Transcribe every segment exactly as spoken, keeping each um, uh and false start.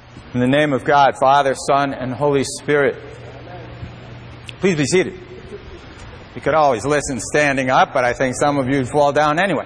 In the name of God, Father, Son, and Holy Spirit. Please be seated. You could always listen standing up, but I think some of you would fall down anyway.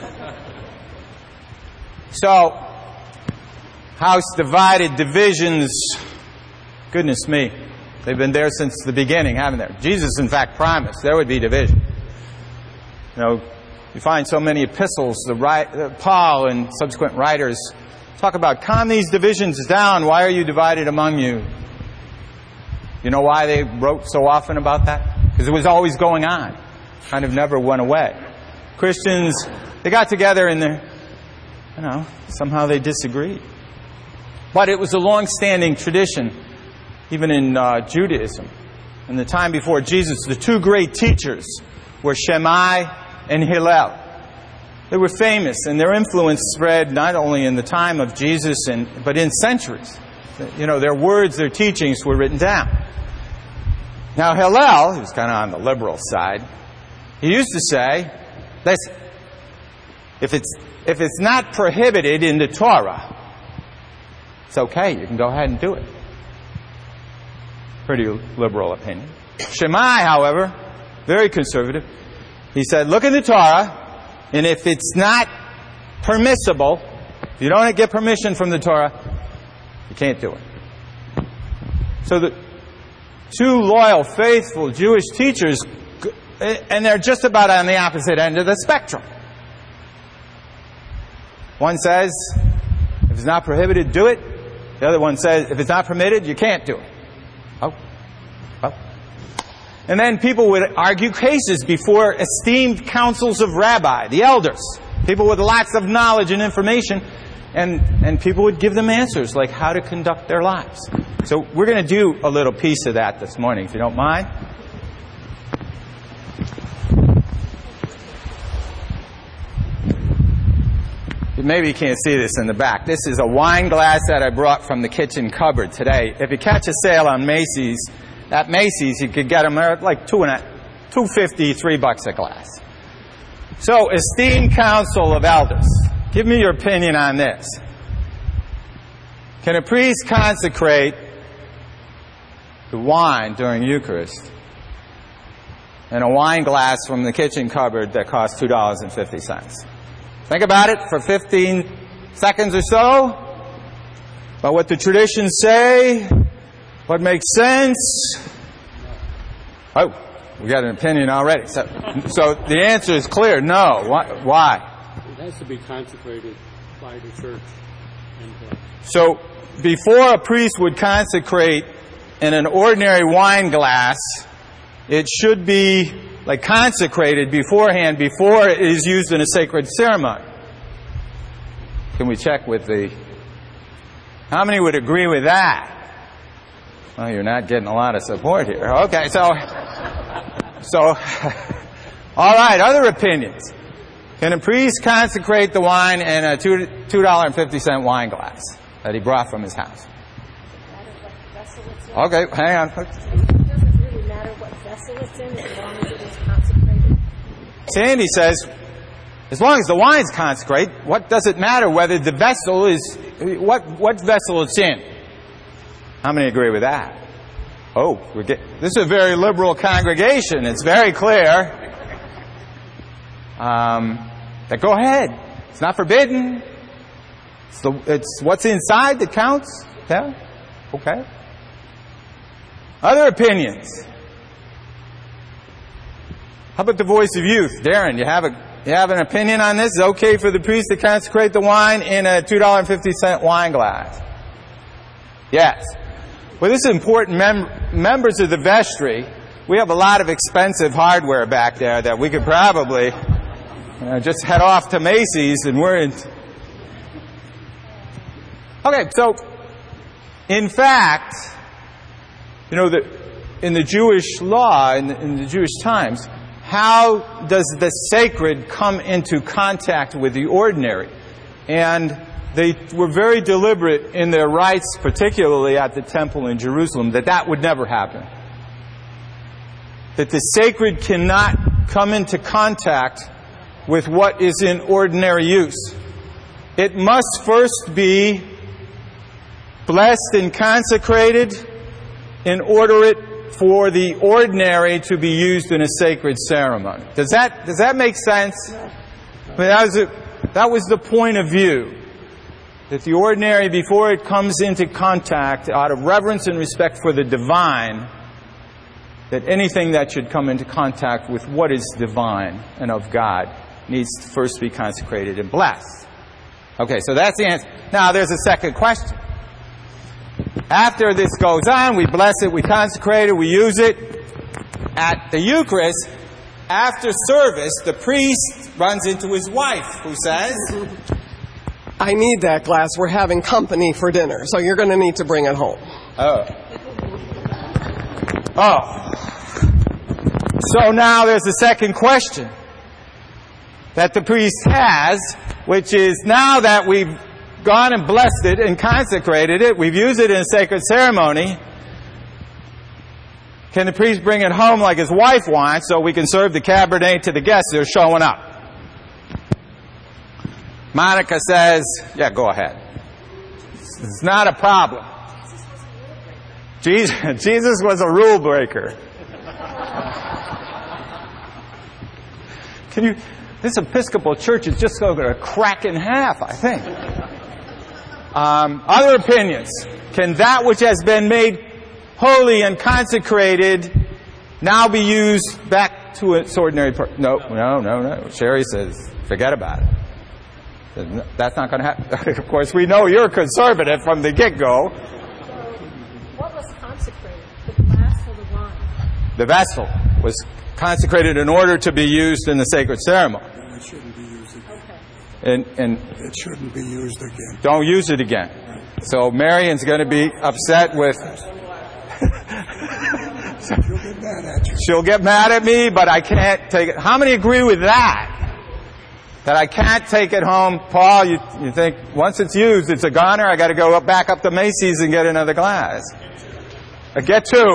So, house divided, divisions, goodness me, they've been there since the beginning, haven't they? Jesus, in fact, promised there would be division. You know, you find so many epistles, the uh, Paul and subsequent writers talk about, calm these divisions down. Why are you divided among you? You know why they wrote so often about that? Because it was always going on. Kind of never went away. Christians, they got together and they, you know, somehow they disagreed. But it was a long-standing tradition, even in uh, Judaism. In the time before Jesus, the two great teachers were Shammai and Hillel. They were famous, and their influence spread not only in the time of Jesus, and but in centuries. You know, their words, their teachings were written down. Now Hillel, who's kind of on the liberal side, he used to say, listen, if it's, if it's not prohibited in the Torah, it's okay, you can go ahead and do it. Pretty liberal opinion. Shammai, however, very conservative, he said, look in the Torah, and if it's not permissible, if you don't get permission from the Torah, you can't do it. So the two loyal, faithful Jewish teachers, and they're just about on the opposite end of the spectrum. One says, if it's not prohibited, do it. The other one says, if it's not permitted, you can't do it. Oh. Oh. And then people would argue cases before esteemed councils of rabbi, the elders, people with lots of knowledge and information, and, and people would give them answers like how to conduct their lives. So we're going to do a little piece of that this morning, if you don't mind. Maybe you can't see this in the back. This is a wine glass that I brought from the kitchen cupboard today. If you catch a sale on Macy's, at Macy's you could get them at like two and a, two fifty, three bucks a glass. So, esteemed council of elders, give me your opinion on this. Can a priest consecrate the wine during Eucharist in a wine glass from the kitchen cupboard that costs two dollars and fifty cents? Think about it for fifteen seconds or so. About what the traditions say. What makes sense. Oh, we got an opinion already. So, so the answer is clear. No. Why? It has to be consecrated by the church. So before a priest would consecrate in an ordinary wine glass, it should be like consecrated beforehand, before it is used in a sacred ceremony. Can we check with the... How many would agree with that? Well, you're not getting a lot of support here. Okay, so... So... All right, other opinions. Can a priest consecrate the wine in a two dollars and fifty cent wine glass that he brought from his house? Okay, hang on. It doesn't really matter what vessel it's in as long as it is consecrated. Sandy says, as long as the wine's consecrated, what does it matter whether the vessel is, what what vessel it's in? How many agree with that? Oh, we're get, this is a very liberal congregation. It's very clear. Um, that go ahead. It's not forbidden. It's, the, it's what's inside that counts. Yeah? Okay. Other opinions. How about the voice of youth? Darren, you have a you have an opinion on this? Is it okay for the priest to consecrate the wine in a two dollars and fifty cent wine glass? Yes. Well, this is important. Mem- members of the vestry, we have a lot of expensive hardware back there that we could probably you know, just head off to Macy's and we're in... Okay, so, in fact... You know, the, in the Jewish law, in the, in the Jewish times, how does the sacred come into contact with the ordinary? And they were very deliberate in their rites, particularly at the temple in Jerusalem, that that would never happen. That the sacred cannot come into contact with what is in ordinary use. It must first be, you know, the, in the Jewish times, how does the sacred come into contact with the ordinary? And they were very deliberate in their rites, particularly at the temple in Jerusalem, that that would never happen. That the sacred cannot come into contact with what is in ordinary use. It must first be, you blessed and consecrated in order it for the ordinary to be used in a sacred ceremony. Does that does that make sense? I mean, that was a, that was the point of view, that the ordinary, before it comes into contact, out of reverence and respect for the divine, that anything that should come into contact with what is divine and of God needs to first be consecrated and blessed. Okay, so that's the answer. Now, there's a second question. After this goes on, we bless it, we consecrate it, we use it. At the Eucharist, after service, the priest runs into his wife, who says, I need that glass. We're having company for dinner, so you're going to need to bring it home. Oh. Oh. So now there's a second question that the priest has, which is, now that we've gone and blessed it and consecrated it, we've used it in a sacred ceremony, can the priest bring it home like his wife wants so we can serve the Cabernet to the guests that are showing up? Monica says, yeah, go ahead. It's not a problem. Jesus, Jesus was a rule breaker. Can you, this Episcopal church is just going to crack in half, I think. Um, other opinions. Can that which has been made holy and consecrated now be used back to its ordinary purpose? No, no, no, no. Sherry says, forget about it. That's not going to happen. Of course, we know you're conservative from the get-go. So, what was consecrated? The glass or the wine? The vessel was consecrated in order to be used in the sacred ceremony. It shouldn't be used again. Okay. And, and It shouldn't be used again. don't use it again. So Marion's going to be upset with... She'll get mad at you. She'll get mad at me, but I can't take it. How many agree with that? That I can't take it home? Paul, you, you think once it's used, it's a goner, I got to go up, back up to Macy's and get another glass. I get two.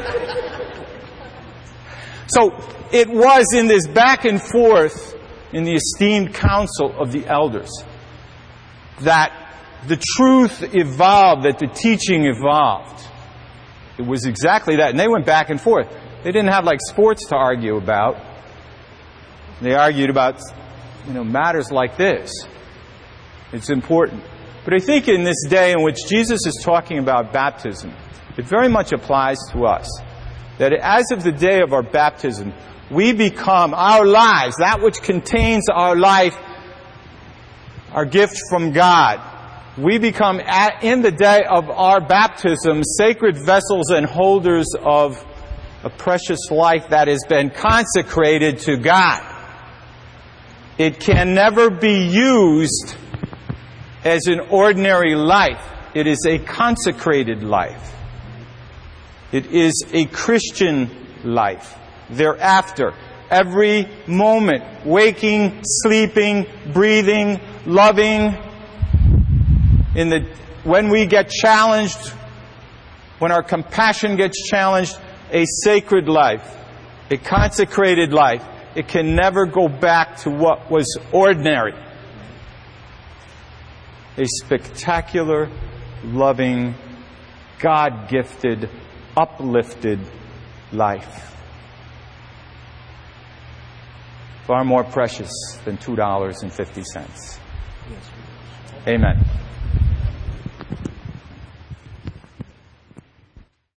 So it was in this back and forth in the esteemed council of the elders that the truth evolved, that the teaching evolved. It was exactly that. And they went back and forth. They didn't have like sports to argue about. They argued about, you know, matters like this. It's important. But I think in this day in which Jesus is talking about baptism, it very much applies to us. That as of the day of our baptism, we become, our lives, that which contains our life, our gift from God, we become, at, in the day of our baptism, sacred vessels and holders of a precious life that has been consecrated to God. It can never be used as an ordinary life. It is a consecrated life. It is a Christian life. Thereafter, every moment, waking, sleeping, breathing, loving, in the when we get challenged, when our compassion gets challenged, a sacred life, a consecrated life. It can never go back to what was ordinary. A spectacular, loving, God-gifted, uplifted life. Far more precious than two dollars and fifty cents. Amen.